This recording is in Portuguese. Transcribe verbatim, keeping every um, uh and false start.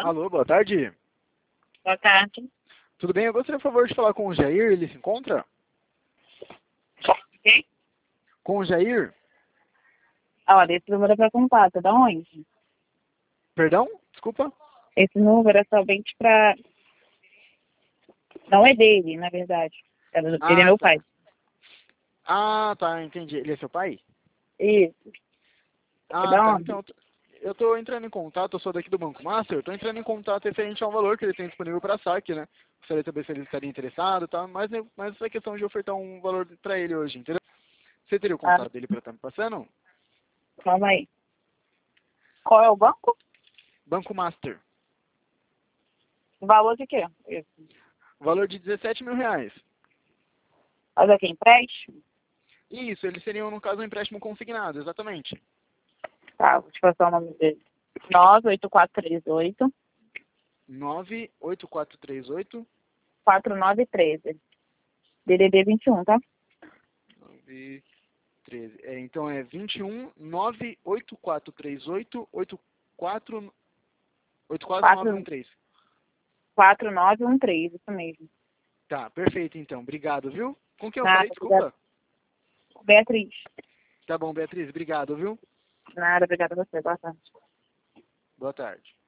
Alô, boa tarde. Boa tarde. Tudo bem? Eu gostaria, por favor, de falar com o Jair. Ele se encontra? Quem? Com o Jair? Olha, esse número é para contato, da onde? Perdão? Desculpa? Esse número é somente para... Não é dele, na verdade. Ele Ah, é meu tá. pai. Ah, tá, entendi. Ele é seu pai? Isso. É Ah, da tá. onde? Então, eu tô entrando em contato, eu sou daqui do Banco Master, eu tô entrando em contato referente ao valor que ele tem disponível para saque, né? Gostaria de saber se ele estaria interessado, tá? Mas, mas essa questão de ofertar um valor para ele hoje, entendeu? Você teria o Ah, contato dele para estar me passando? calma aí. Qual é o banco? Banco Master. O valor de quê? Isso. Valor de dezessete mil reais. Mas aqui, empréstimo? Isso, eles seriam, no caso, um empréstimo consignado, exatamente. Tá, vou te passar o nome dele. nove oito quatro três oito nove oito quatro três oito quatro nove um três. D D D vinte e um, tá? nove treze. É, então é vinte e um nove oito quatro três oito oito quatro oito quatro nove um três. quatro nove um três, isso mesmo. Tá, perfeito então. Obrigado, viu? Com quem eu Nada, falei, desculpa? Beatriz. Tá bom, Beatriz, obrigado, viu? Nada, obrigada a você. Boa tarde. Boa tarde.